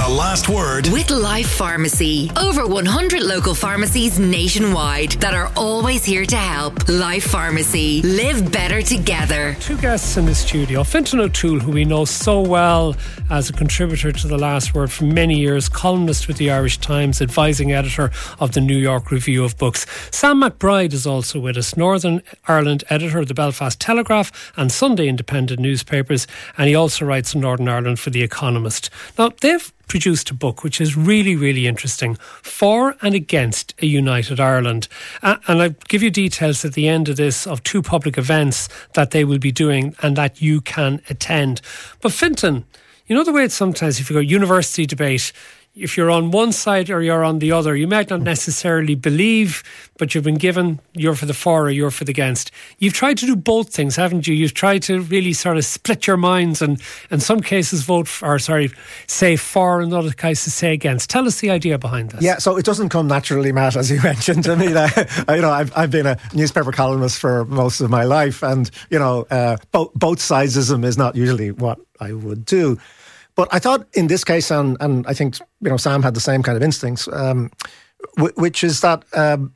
The Last Word with Life Pharmacy. Over 100 local pharmacies nationwide that are always here to help. Life Pharmacy. Live better together. Two guests in the studio. Fintan O'Toole, who we know so well as a contributor to The Last Word for many years, columnist with the Irish Times, advising editor of the New York Review of Books. Sam McBride is also with us, Northern Ireland editor of the Belfast Telegraph and Sunday Independent newspapers, and he also writes in Northern Ireland for The Economist. Now, they've produced a book which is really, really interesting, For and Against a United Ireland. And I'll give you details at the end of this of two public events that they will be doing and that you can attend. But Fintan, you know the way it's sometimes if you go university debate, if you're on one side or you're on the other, you might not necessarily believe, but you've been given you're for the for or you're for the against. You've tried to do both things, haven't you? You've tried to really sort of split your minds and in some cases say for, and other cases say against. Tell us the idea behind this. Yeah, so it doesn't come naturally, Matt, as you mentioned to me. I've been a newspaper columnist for most of my life, and both sidesism is not usually what I would do. But I thought in this case, and I think Sam had the same kind of instincts, which is that the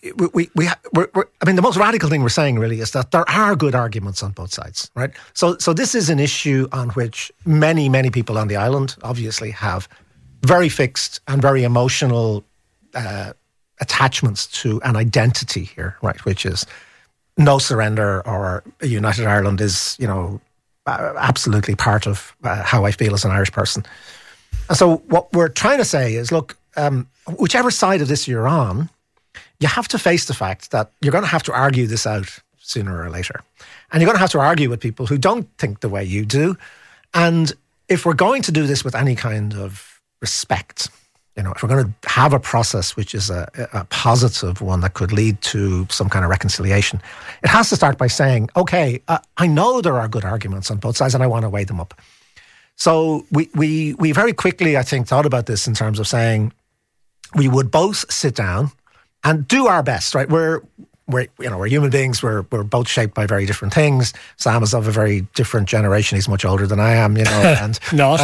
most radical thing we're saying really is that there are good arguments on both sides, right? So this is an issue on which many people on the island obviously have very fixed and very emotional attachments to an identity here, right? Which is no surrender, or a united Ireland is, absolutely part of how I feel as an Irish person. And so what we're trying to say is, look, whichever side of this you're on, you have to face the fact that you're going to have to argue this out sooner or later. And you're going to have to argue with people who don't think the way you do. And if we're going to do this with any kind of respect, if we're going to have a process which is a positive one that could lead to some kind of reconciliation, it has to start by saying, okay, I know there are good arguments on both sides and I want to weigh them up. So we very quickly, I think, thought about this in terms of saying we would both sit down and do our best, right? We're human beings. We're both shaped by very different things. Sam is of a very different generation. He's much older than I am, and not.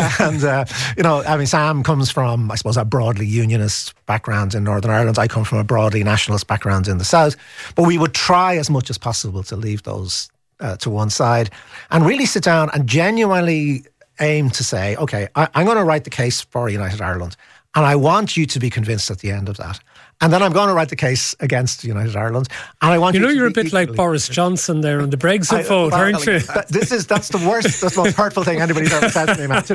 Sam comes from, I suppose, a broadly unionist background in Northern Ireland. I come from a broadly nationalist background in the South. But we would try as much as possible to leave those to one side and really sit down and genuinely aim to say, okay, I'm going to write the case for a united Ireland, and I want you to be convinced at the end of that. And then I'm going to write the case against United Ireland. And I want you're a bit like Boris Johnson there on the Brexit vote, aren't you? That's the worst, that's the most hurtful thing anybody's ever said to me, Matt.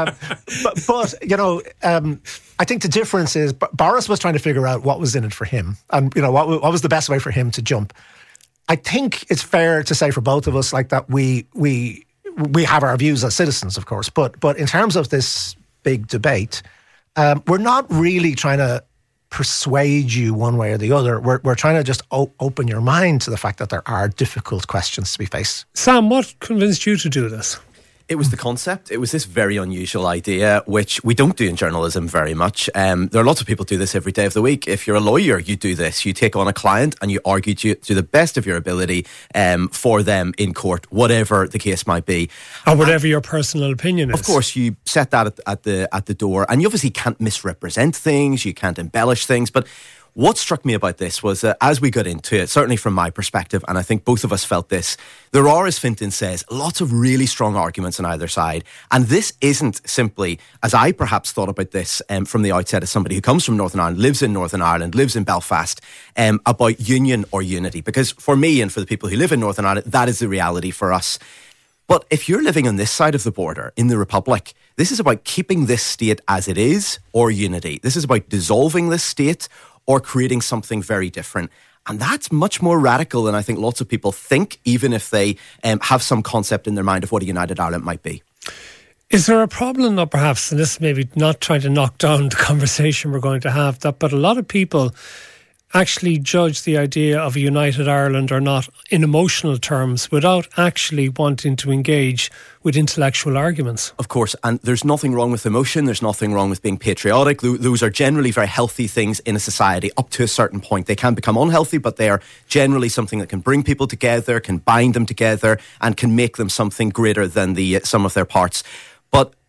I think the difference is Boris was trying to figure out what was in it for him, and what was the best way for him to jump. I think it's fair to say for both of us, like, that we have our views as citizens, of course, but in terms of this big debate, we're not really trying to persuade you one way or the other. We're trying to just open your mind to the fact that there are difficult questions to be faced. Sam, what convinced you to do this? It was the concept. It was this very unusual idea, which we don't do in journalism very much. There are lots of people who do this every day of the week. If you're a lawyer, you do this. You take on a client and you argue to the best of your ability for them in court, whatever the case might be. Or whatever your personal opinion is. Of course, you set that at the door, and you obviously can't misrepresent things, you can't embellish things, but what struck me about this was that as we got into it, certainly from my perspective, and I think both of us felt this, there are, as Fintan says, lots of really strong arguments on either side. And this isn't simply, as I perhaps thought about this from the outset as somebody who comes from Northern Ireland, lives in Northern Ireland, lives in Belfast, about union or unity. Because for me and for the people who live in Northern Ireland, that is the reality for us. But if you're living on this side of the border, in the Republic, this is about keeping this state as it is or unity. This is about dissolving this state or creating something very different. And that's much more radical than I think lots of people think, even if they have some concept in their mind of what a united Ireland might be. Is there a problem, though, perhaps, and this is maybe not trying to knock down the conversation we're going to have, but a lot of people actually judge the idea of a united Ireland or not in emotional terms without actually wanting to engage with intellectual arguments. Of course, and there's nothing wrong with emotion, there's nothing wrong with being patriotic. Those are generally very healthy things in a society up to a certain point. They can become unhealthy, but they are generally something that can bring people together, can bind them together, and can make them something greater than the sum of their parts. But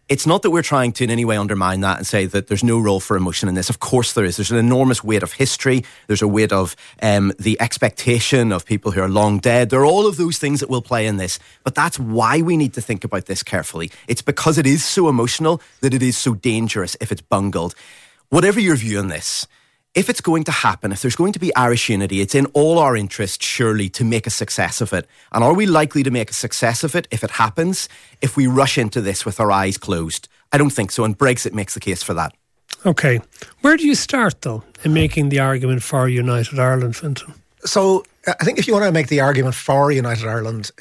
It's not that we're trying to in any way undermine that and say that there's no role for emotion in this. Of course there is. There's an enormous weight of history. There's a weight of the expectation of people who are long dead. There are all of those things that will play in this. But that's why we need to think about this carefully. It's because it is so emotional that it is so dangerous if it's bungled. Whatever your view on this, if it's going to happen, if there's going to be Irish unity, it's in all our interest, surely, to make a success of it. And are we likely to make a success of it if it happens, if we rush into this with our eyes closed? I don't think so, and Brexit makes the case for that. OK. Where do you start, though, in making the argument for United Ireland, Fintan? So I think if you want to make the argument for United Ireland,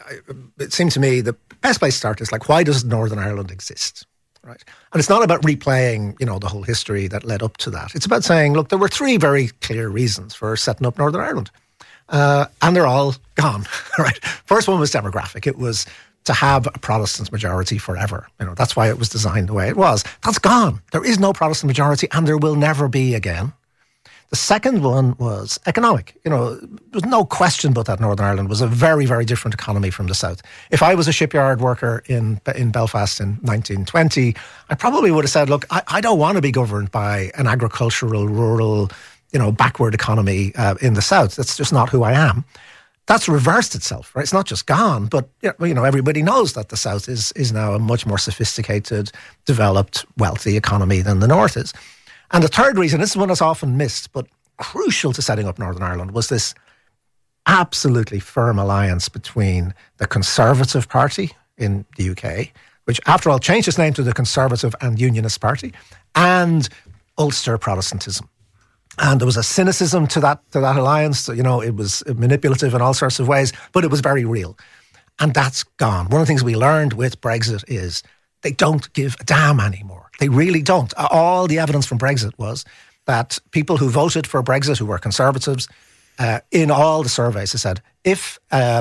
it seems to me the best place to start is like, why does Northern Ireland exist? Right. And it's not about replaying, the whole history that led up to that. It's about saying, look, there were three very clear reasons for setting up Northern Ireland. And they're all gone. Right. First one was demographic. It was to have a Protestant majority forever. That's why it was designed the way it was. That's gone. There is no Protestant majority and there will never be again. The second one was economic. There's no question but that Northern Ireland was a very, very different economy from the South. If I was a shipyard worker in Belfast in 1920, I probably would have said, look, I don't want to be governed by an agricultural, rural, backward economy in the South. That's just not who I am. That's reversed itself, right? It's not just gone, but everybody knows that the South is now a much more sophisticated, developed, wealthy economy than the North is. And the third reason, this is one that's often missed, but crucial to setting up Northern Ireland, was this absolutely firm alliance between the Conservative Party in the UK, which after all changed its name to the Conservative and Unionist Party, and Ulster Protestantism. And there was a cynicism to that alliance. It was manipulative in all sorts of ways, but it was very real. And that's gone. One of the things we learned with Brexit is they don't give a damn anymore. They really don't. All the evidence from Brexit was that people who voted for Brexit, who were Conservatives, in all the surveys, they said, if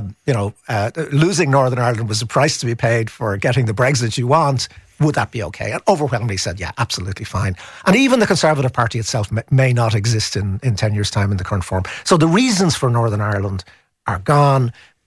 losing Northern Ireland was the price to be paid for getting the Brexit you want, would that be okay? And overwhelmingly said, yeah, absolutely fine. And even the Conservative Party itself may not exist in 10 years' time in the current form. So the reasons for Northern Ireland are gone.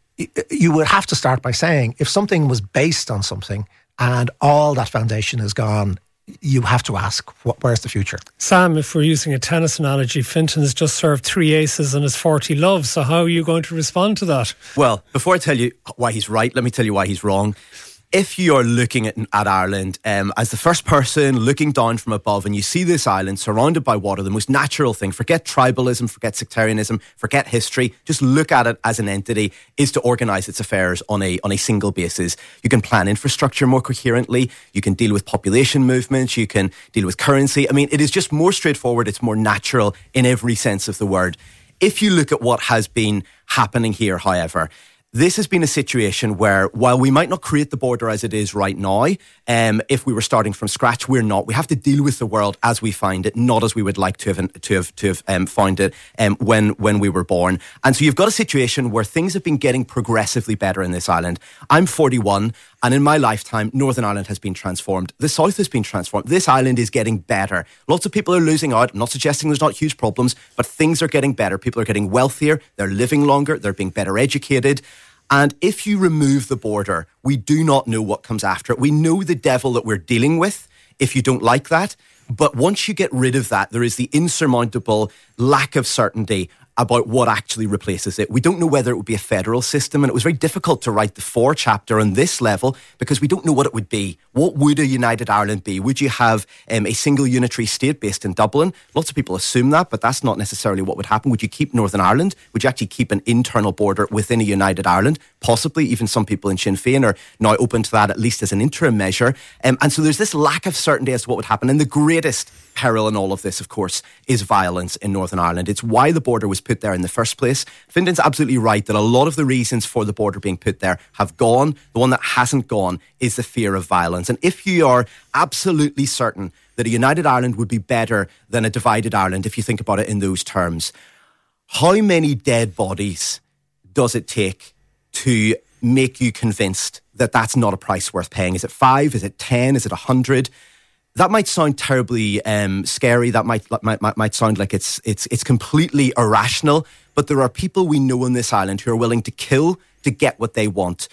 You would have to start by saying, if something was based on something and all that foundation is gone, you have to ask, where's the future? Sam, if we're using a tennis analogy, Fintan's just served 3 aces and his 40 loves. So how are you going to respond to that? Well, before I tell you why he's right, let me tell you why he's wrong. If you are looking at Ireland as the first person looking down from above and you see this island surrounded by water, the most natural thing, forget tribalism, forget sectarianism, forget history, just look at it as an entity, is to organise its affairs on a single basis. You can plan infrastructure more coherently, you can deal with population movements, you can deal with currency. I mean, it is just more straightforward, it's more natural in every sense of the word. If you look at what has been happening here, however, this has been a situation where, while we might not create the border as it is right now, if we were starting from scratch, we're not. We have to deal with the world as we find it, not as we would like to have found it when we were born. And so you've got a situation where things have been getting progressively better in this island. I'm 41, and in my lifetime, Northern Ireland has been transformed. The South has been transformed. This island is getting better. Lots of people are losing out. I'm not suggesting there's not huge problems, but things are getting better. People are getting wealthier. They're living longer. They're being better educated. And if you remove the border, we do not know what comes after it. We know the devil that we're dealing with, if you don't like that. But once you get rid of that, there is the insurmountable lack of certainty about what actually replaces it. We don't know whether it would be a federal system, and it was very difficult to write the 4 chapter on this level because we don't know what it would be. What would a United Ireland be? Would you have a single unitary state based in Dublin? Lots of people assume that, but that's not necessarily what would happen. Would you keep Northern Ireland? Would you actually keep an internal border within a United Ireland? Possibly. Even some people in Sinn Féin are now open to that, at least as an interim measure. And so there's this lack of certainty as to what would happen. And the greatest peril in all of this, of course, is violence in Northern Ireland. It's why the border was put there in the first place. Fintan's absolutely right that a lot of the reasons for the border being put there have gone. The one that hasn't gone is the fear of violence. And if you are absolutely certain that a united Ireland would be better than a divided Ireland, if you think about it in those terms, how many dead bodies does it take to make you convinced that that's not a price worth paying? Is it 5? Is it 10? Is it 100? That might sound terribly scary. That might sound like it's completely irrational. But there are people we know on this island who are willing to kill to get what they want.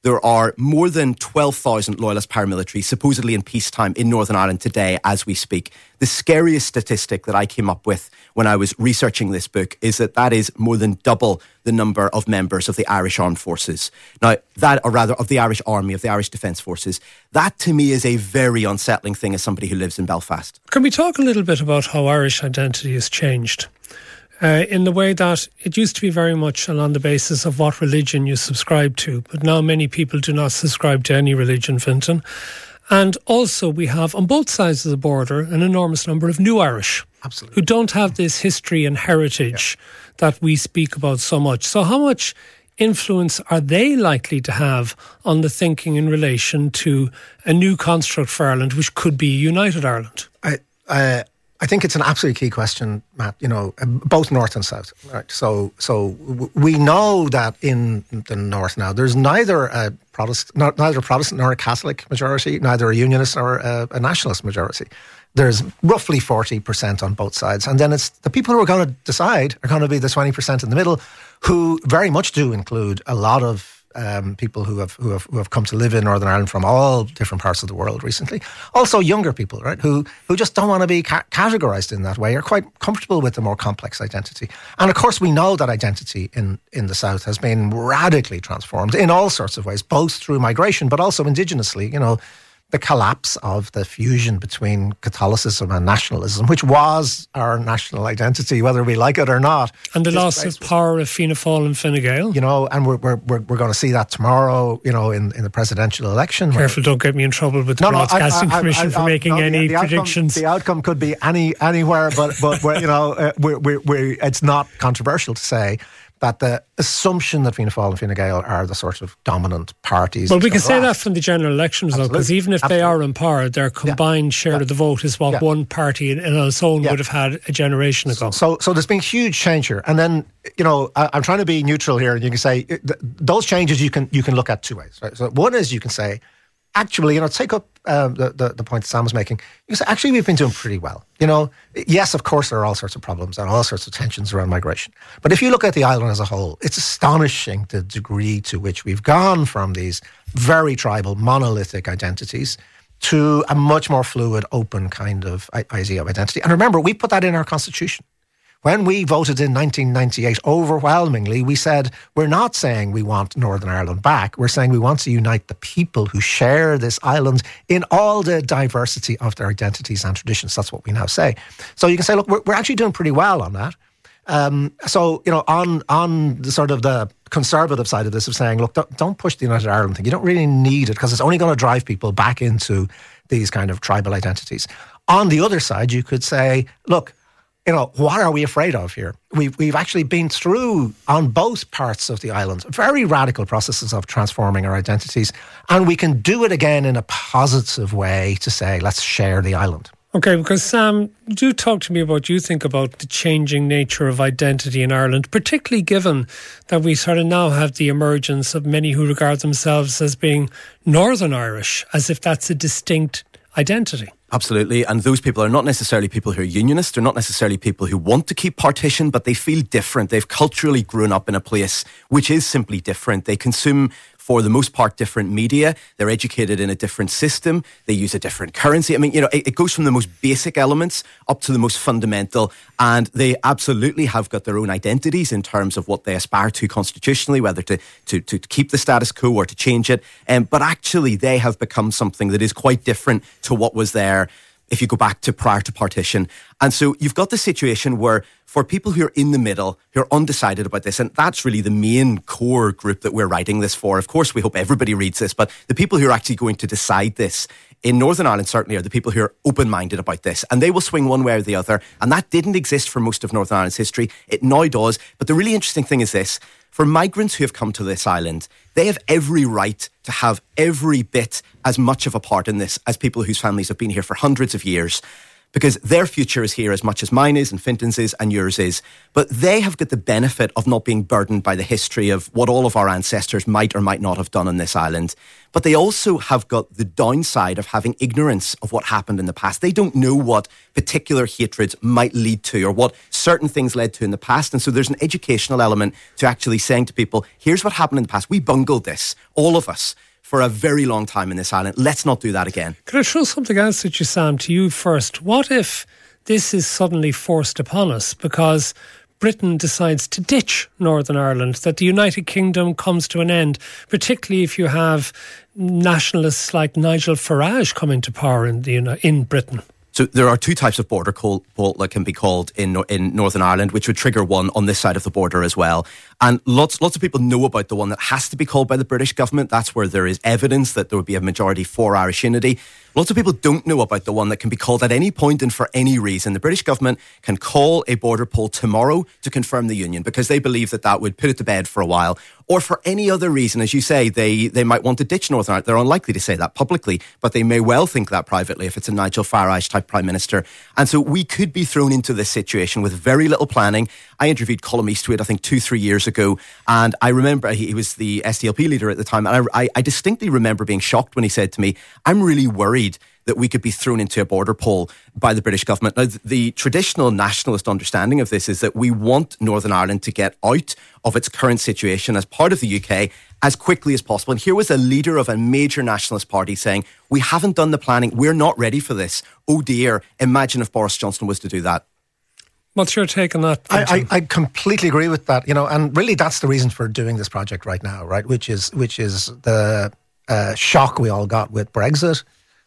there are more than 12,000 loyalist paramilitaries supposedly in peacetime in Northern Ireland today as we speak. The scariest statistic that I came up with when I was researching this book is that is more than double the number of members of the Irish Armed Forces. Now, of the Irish Army, of the Irish Defence Forces. That to me is a very unsettling thing as somebody who lives in Belfast. Can we talk a little bit about how Irish identity has changed? In the way that it used to be very much on the basis of what religion you subscribe to, but now many people do not subscribe to any religion, Fintan. And also we have on both sides of the border an enormous number of new Irish. Absolutely. Who don't have this history and heritage that we speak about so much. So how much influence are they likely to have on the thinking in relation to a new construct for Ireland, which could be United Ireland? I think it's an absolutely key question, Matt, both north and south, right? So we know that in the north now, there's neither a Protestant nor a Catholic majority, neither a Unionist nor a nationalist majority. There's roughly 40% on both sides. And then it's the people who are going to decide are going to be the 20% in the middle, who very much do include a lot of people who have come to live in Northern Ireland from all different parts of the world recently. Also younger people, right, who just don't want to be categorised in that way, are quite comfortable with the more complex identity. And of course we know that identity in the South has been radically transformed in all sorts of ways, both through migration but also indigenously, the collapse of the fusion between Catholicism and nationalism, which was our national identity, whether we like it or not. And the loss of power of Fianna Fáil and Fine Gael. And we're going to see that tomorrow, in the presidential election. Careful, don't get me in trouble with the Broadcasting Commission for making any predictions. The outcome could be anywhere, but it's not controversial to say that the assumption that Fianna Fáil and Fine Gael are the sort of dominant parties. Well, we can say that from the general elections, though, because even if they are in power, their combined share of the vote is what one party in its own would have had a generation ago. So there's been huge change here. And then, I'm trying to be neutral here, and you can say those changes you can look at two ways. Right? So one is you can say, actually, take up the point Sam was making. You can say, actually, we've been doing pretty well. Yes, of course, there are all sorts of problems and all sorts of tensions around migration. But if you look at the island as a whole, it's astonishing the degree to which we've gone from these very tribal, monolithic identities to a much more fluid, open kind of idea of identity. And remember, we put that in our constitution. When we voted in 1998, overwhelmingly, we said, we're not saying we want Northern Ireland back. We're saying we want to unite the people who share this island in all the diversity of their identities and traditions. That's what we now say. So you can say, look, we're actually doing pretty well on that. On the sort of the conservative side of this of saying, look, don't push the United Ireland thing. You don't really need it because it's only going to drive people back into these kind of tribal identities. On the other side, you could say, look, what are we afraid of here? We've actually been through, on both parts of the island, very radical processes of transforming our identities, and we can do it again in a positive way to say, let's share the island. Okay, because Sam, do talk to me about what you think about the changing nature of identity in Ireland, particularly given that we sort of now have the emergence of many who regard themselves as being Northern Irish, as if that's a distinct identity. Absolutely, and those people are not necessarily people who are unionists, they're not necessarily people who want to keep partition, but they feel different. They've culturally grown up in a place which is simply different. They consume, for the most part, different media. They're educated in a different system. They use a different currency. I mean, it goes from the most basic elements up to the most fundamental, and they absolutely have got their own identities in terms of what they aspire to constitutionally, whether to keep the status quo or to change it. But actually, they have become something that is quite different to what was there if you go back to prior to partition. And so you've got the situation where for people who are in the middle, who are undecided about this, and that's really the main core group that we're writing this for. Of course, we hope everybody reads this, but the people who are actually going to decide this in Northern Ireland certainly are the people who are open-minded about this, and they will swing one way or the other. And that didn't exist for most of Northern Ireland's history. It now does. But the really interesting thing is this. For migrants who have come to this island, they have every right to have every bit as much of a part in this as people whose families have been here for hundreds of years. because their future is here as much as mine is and Fintan's is and yours is. But they have got the benefit of not being burdened by the history of what all of our ancestors might or might not have done on this island. But they also have got the downside of having ignorance of what happened in the past. They don't know what particular hatreds might lead to or what certain things led to in the past. And so there's an educational element to actually saying to people, here's what happened in the past. We bungled this, all of us, for a very long time in this island. Let's not do that again. Can I throw something else at you, Sam, to you first? What if this is suddenly forced upon us because Britain decides to ditch Northern Ireland, that the United Kingdom comes to an end, particularly if you have nationalists like Nigel Farage coming to power in Britain? So there are two types of border call that can be called in Northern Ireland, which would trigger one on this side of the border as well. And lots of people know about the one that has to be called by the British government. That's where there is evidence that there would be a majority for Irish unity. Lots of people don't know about the one that can be called at any point and for any reason. The British government can call a border poll tomorrow to confirm the union because they believe that that would put it to bed for a while. Or for any other reason, as you say, they might want to ditch Northern Ireland. They're unlikely to say that publicly, but they may well think that privately if it's a Nigel Farage type Prime Minister. And so we could be thrown into this situation with very little planning. I interviewed Colm Eastwood, I think 2-3 years ago, and I remember he was the SDLP leader at the time, and I distinctly remember being shocked when he said to me, I'm really worried that we could be thrown into a border poll by the British government. Now, the traditional nationalist understanding of this is that we want Northern Ireland to get out of its current situation as part of the UK as quickly as possible. And here was a leader of a major nationalist party saying, we haven't done the planning, we're not ready for this. Oh dear, imagine if Boris Johnson was to do that. What's your take on that? I completely agree with that, and really that's the reason for doing this project right now, right? Which is the shock we all got with Brexit,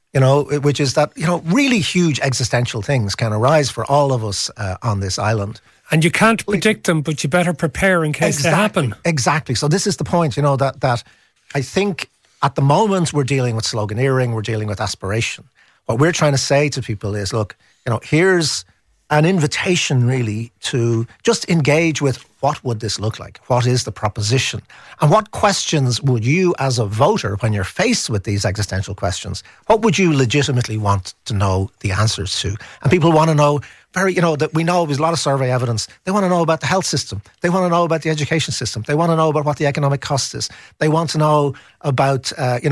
which is that, really huge existential things can arise for all of us on this island. And you can't predict them, but you better prepare in case they happen. Exactly. So this is the point, that I think at the moment we're dealing with sloganeering, we're dealing with aspiration. What we're trying to say to people is, look, here's an invitation really to just engage with what would this look like? What is the proposition? And what questions would you as a voter, when you're faced with these existential questions, what would you legitimately want to know the answers to? And people want to know that we know there's a lot of survey evidence. They want to know about the health system. They want to know about the education system. They want to know about what the economic cost is. They want to know about,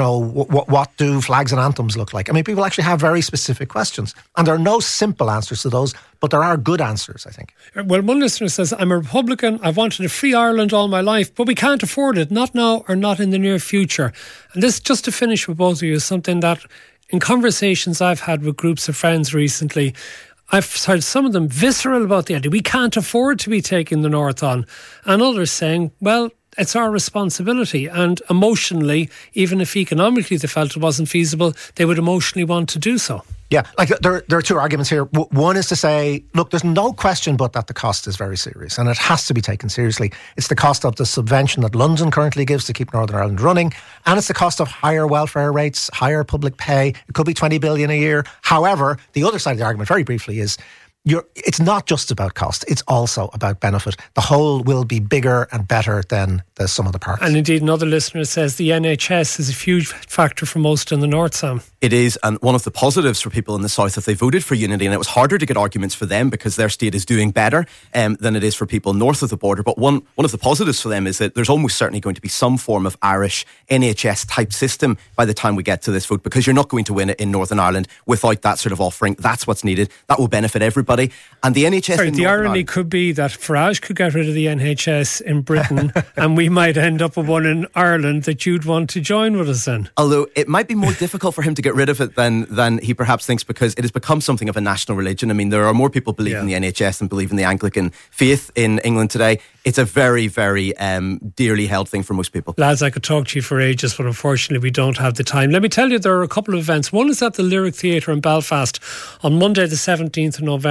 what do flags and anthems look like? I mean, people actually have very specific questions. And there are no simple answers to those, but there are good answers, I think. Well, one listener says, I'm a Republican. I've wanted a free Ireland all my life, but we can't afford it. Not now or not in the near future. And this, just to finish with both of you, is something that in conversations I've had with groups of friends recently, I've heard some of them visceral about the idea. We can't afford to be taking the North on. And others saying, well, it's our responsibility. And emotionally, even if economically they felt it wasn't feasible, they would emotionally want to do so. Yeah, there are two arguments here. One is to say, look, there's no question but that the cost is very serious and it has to be taken seriously. It's the cost of the subvention that London currently gives to keep Northern Ireland running, and it's the cost of higher welfare rates, higher public pay. It could be 20 billion a year. However, the other side of the argument, very briefly, is it's not just about cost, it's also about benefit. The whole will be bigger and better than the sum of the parts. And indeed, another listener says the NHS is a huge factor for most in the North, Sam. It is, and one of the positives for people in the South if they voted for unity, and it was harder to get arguments for them because their state is doing better than it is for people north of the border, but one of the positives for them is that there's almost certainly going to be some form of Irish NHS type system by the time we get to this vote, because you're not going to win it in Northern Ireland without that sort of offering. That's what's needed. That will benefit everybody. And the NHS... Sorry, the irony could be that Farage could get rid of the NHS in Britain and we might end up with one in Ireland that you'd want to join with us in. Although it might be more difficult for him to get rid of it than he perhaps thinks, because it has become something of a national religion. I mean, there are more people believe in the NHS than believe in the Anglican faith in England today. It's a very, very dearly held thing for most people. Lads, I could talk to you for ages, but unfortunately we don't have the time. Let me tell you, there are a couple of events. One is at the Lyric Theatre in Belfast on Monday the 17th of November.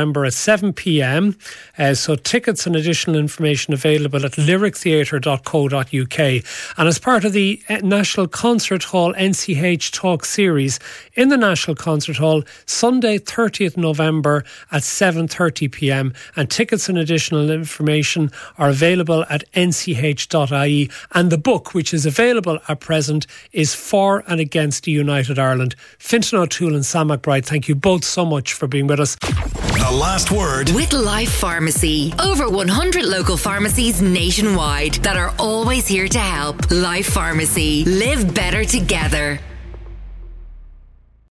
November at 7 p.m. So tickets and additional information available at lyrictheatre.co.uk. And as part of the National Concert Hall NCH Talk series in the National Concert Hall, Sunday 30th November at 7:30 p.m. And tickets and additional information are available at nch.ie. And the book, which is available at present, is For and Against a United Ireland. Fintan O'Toole and Sam McBride, thank you both so much for being with us. The Last Word with Life Pharmacy. Over 100 local pharmacies nationwide that are always here to help. Life Pharmacy. Live better together.